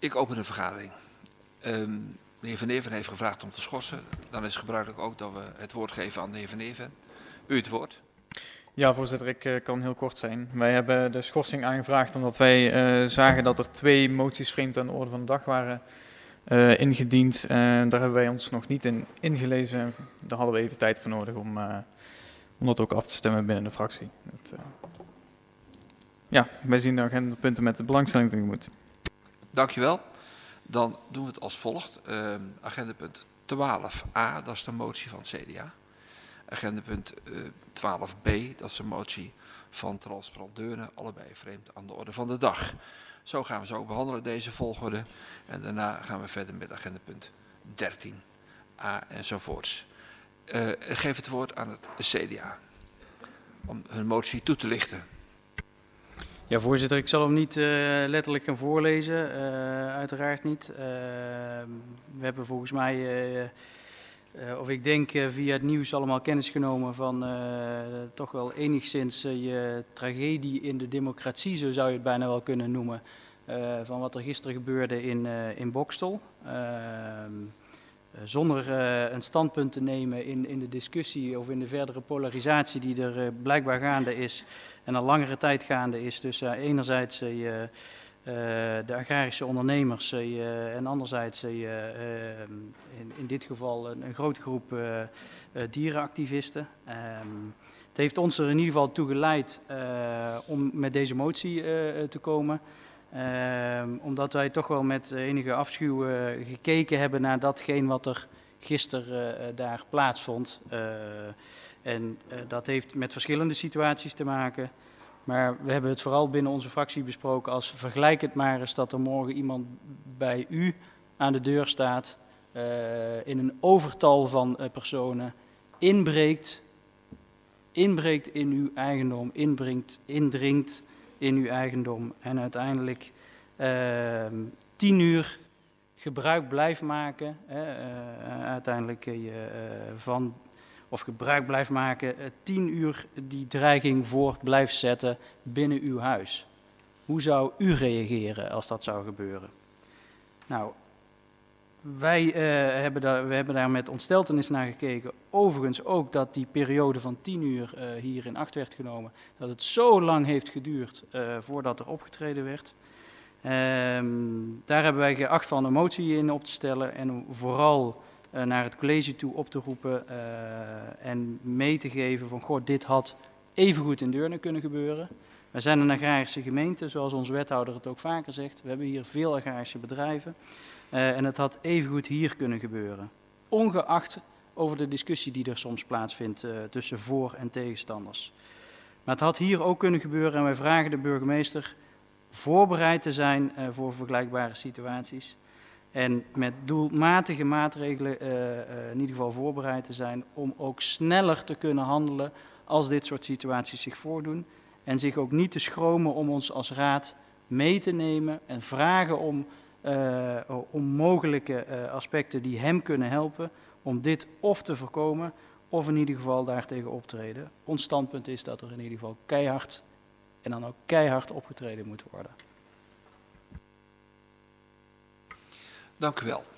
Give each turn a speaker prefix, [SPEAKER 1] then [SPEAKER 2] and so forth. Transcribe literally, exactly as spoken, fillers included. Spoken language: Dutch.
[SPEAKER 1] Ik open de vergadering. Um, de heer Van Neven heeft gevraagd om te schorsen. Dan is het gebruikelijk ook dat we het woord geven aan de heer Van Neven. U het woord.
[SPEAKER 2] Ja, voorzitter, ik uh, kan heel kort zijn. Wij hebben de schorsing aangevraagd omdat wij uh, zagen dat er twee moties vreemd aan de orde van de dag waren uh, ingediend. Uh, daar hebben wij ons nog niet in ingelezen. Daar hadden we even tijd voor nodig om, uh, om dat ook af te stemmen binnen de fractie. Het, uh, ja, wij zien de agendapunten met de belangstelling tegemoet.
[SPEAKER 1] Dankjewel. Dan doen we het als volgt. Uh, agendapunt twaalf a, dat is de motie van het C D A. Agendapunt uh, twaalf b, dat is de motie van Transparant Deurne, allebei vreemd aan de orde van de dag. Zo gaan we ze ook behandelen, deze volgorde. En daarna gaan we verder met agendapunt dertien a enzovoorts. Uh, ik geef het woord aan het C D A om hun motie toe te lichten.
[SPEAKER 3] Ja, voorzitter, ik zal hem niet uh, letterlijk gaan voorlezen, uh, uiteraard niet. Uh, we hebben volgens mij, uh, uh, of ik denk uh, via het nieuws allemaal kennis genomen van uh, toch wel enigszins uh, je tragedie in de democratie, zo zou je het bijna wel kunnen noemen, uh, van wat er gisteren gebeurde in, uh, in Boxtel. Uh, Zonder uh, een standpunt te nemen in, in de discussie of in de verdere polarisatie die er uh, blijkbaar gaande is en al langere tijd gaande is tussen uh, enerzijds uh, uh, de agrarische ondernemers uh, en anderzijds uh, uh, in, in dit geval een, een grote groep uh, uh, dierenactivisten. Um, het heeft ons er in ieder geval toe geleid uh, om met deze motie uh, te komen. Uh, omdat wij toch wel met enige afschuw uh, gekeken hebben naar datgene wat er gisteren uh, daar plaatsvond. Uh, en uh, dat heeft met verschillende situaties te maken. Maar we hebben het vooral binnen onze fractie besproken als vergelijk het maar eens dat er morgen iemand bij u aan de deur staat, uh, in een overtal van uh, personen, inbreekt, inbreekt in uw eigendom, inbrengt, indringt in uw eigendom en uiteindelijk uh, tien uur gebruik blijft maken, hè, uh, uiteindelijk uh, uh, van, of gebruik blijft maken, uh, tien uur die dreiging voor blijft zetten binnen uw huis. Hoe zou u reageren als dat zou gebeuren? Nou, wij, uh, hebben daar, we hebben daar met ontsteltenis naar gekeken. Overigens ook dat die periode van tien uur uh, hier in acht werd genomen. Dat het zo lang heeft geduurd uh, voordat er opgetreden werd. Um, daar hebben wij geacht van een motie in op te stellen. En om vooral uh, naar het college toe op te roepen uh, en mee te geven van goh, dit had evengoed in Deurne kunnen gebeuren. We zijn een agrarische gemeente, zoals onze wethouder het ook vaker zegt. We hebben hier veel agrarische bedrijven. Uh, en het had evengoed hier kunnen gebeuren. Ongeacht over de discussie die er soms plaatsvindt uh, tussen voor- en tegenstanders. Maar het had hier ook kunnen gebeuren en wij vragen de burgemeester voorbereid te zijn uh, voor vergelijkbare situaties. En met doelmatige maatregelen uh, uh, in ieder geval voorbereid te zijn om ook sneller te kunnen handelen als dit soort situaties zich voordoen. En zich ook niet te schromen om ons als raad mee te nemen en vragen om, uh, om mogelijke uh, aspecten die hem kunnen helpen om dit of te voorkomen of in ieder geval daartegen optreden. Ons standpunt is dat er in ieder geval keihard en dan ook keihard opgetreden moet worden.
[SPEAKER 1] Dank u wel.